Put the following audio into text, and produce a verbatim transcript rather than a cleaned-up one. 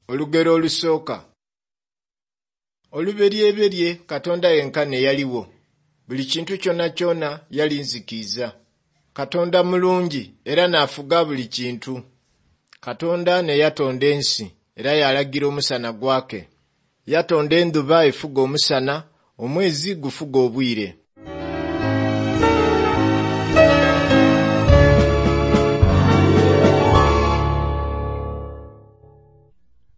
Olugero olusooka. Oluberyeberye Katonda yenkana yaliwo. Buli kintu kyonna kyonna yali nzikiza. Katonda mulungi era n'afuga buli kintu. Katonda ne yatonda ensi era yalagira omusana gwake. Yatonda enduba efuga omusana, omwezi gufuga obwire.